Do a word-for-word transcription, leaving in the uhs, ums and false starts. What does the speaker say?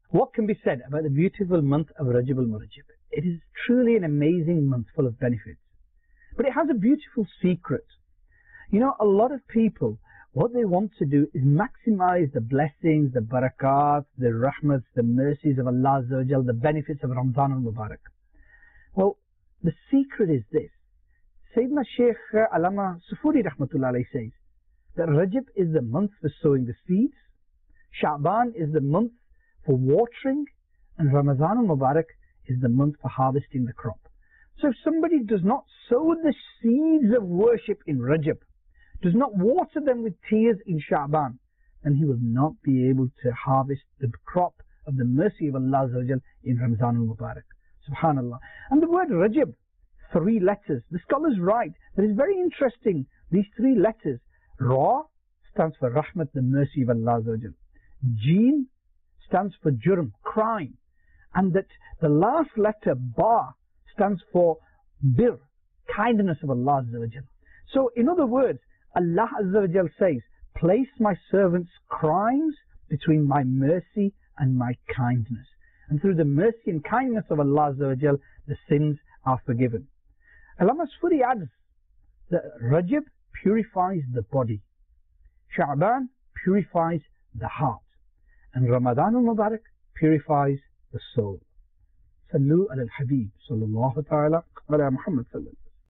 What can be said about the beautiful month of Rajab al-Murajab? It is truly an amazing month full of benefits. But it has a beautiful secret. You know, a lot of people, what they want to do is maximize the blessings, the barakat, the rahmats, the mercies of Allah Azza wa Jal, the benefits of Ramadan al-Mubarak. Well, the secret is this. Sayyidina Shaykh Allama Sufuri Rahmatullah Alayhi says that Rajab is the month for sowing the seeds, Sha'ban is the month for watering, and Ramadan al-Mubarak is the month for harvesting the crop. So if somebody does not sow the seeds of worship in Rajab, does not water them with tears in Sha'ban, then he will not be able to harvest the crop of the mercy of Allah Azza wa Jal in Ramadan al-Mubarak. Subhanallah. And the word Rajab, three letters. The scholars write that it's very interesting. These three letters, Ra stands for Rahmat, the mercy of Allah Azza wa Jal. Jeen stands for Jurm, crime. And that the last letter, Ba, stands for Bir, kindness of Allah Azza wa Jal. So in other words, Allah Azza wa Jal says, place my servant's crimes between my mercy and my kindness. And through the mercy and kindness of Allah Azza wa Jal, the sins are forgiven. Allama Sufuri adds that Rajab purifies the body, Sha'ban purifies the heart, and Ramadan al-Mubarak purifies the soul. Sallu ala al-Habib sallallahu ta'ala ala Muhammad sallallahu.